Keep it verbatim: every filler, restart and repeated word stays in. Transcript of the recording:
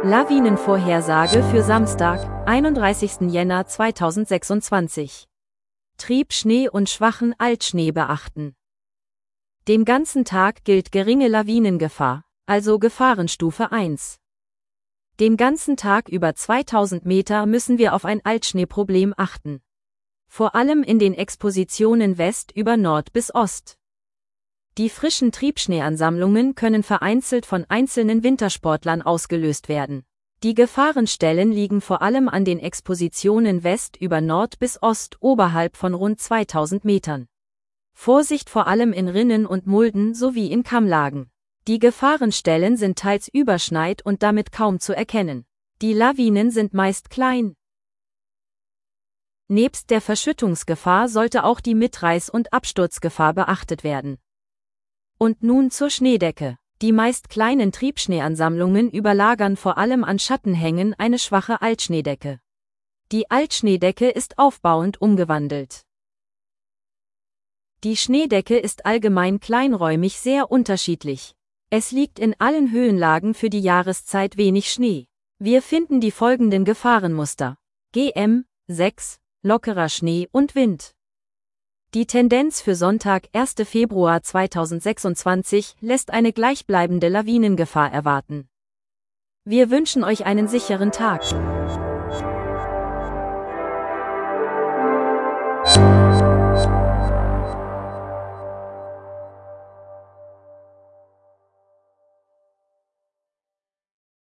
Lawinenvorhersage für Samstag, einunddreißigsten Jänner zweitausendsechsundzwanzig. Triebschnee und schwachen Altschnee beachten. Den ganzen Tag gilt geringe Lawinengefahr, also Gefahrenstufe eins. Den ganzen Tag über zweitausend Meter müssen wir auf ein Altschneeproblem achten. Vor allem in den Expositionen West über Nord bis Ost. Die frischen Triebschneeansammlungen können vereinzelt von einzelnen Wintersportlern ausgelöst werden. Die Gefahrenstellen liegen vor allem an den Expositionen West über Nord bis Ost oberhalb von rund zweitausend Metern. Vorsicht vor allem in Rinnen und Mulden sowie in Kammlagen. Die Gefahrenstellen sind teils überschneit und damit kaum zu erkennen. Die Lawinen sind meist klein. Nebst der Verschüttungsgefahr sollte auch die Mitreiß- und Absturzgefahr beachtet werden. Und nun zur Schneedecke. Die meist kleinen Triebschneeansammlungen überlagern vor allem an Schattenhängen eine schwache Altschneedecke. Die Altschneedecke ist aufbauend umgewandelt. Die Schneedecke ist allgemein kleinräumig sehr unterschiedlich. Es liegt in allen Höhenlagen für die Jahreszeit wenig Schnee. Wir finden die folgenden Gefahrenmuster. G M sechs, lockerer Schnee und Wind. Die Tendenz für Sonntag, ersten Februar zweitausendsechsundzwanzig, lässt eine gleichbleibende Lawinengefahr erwarten. Wir wünschen euch einen sicheren Tag.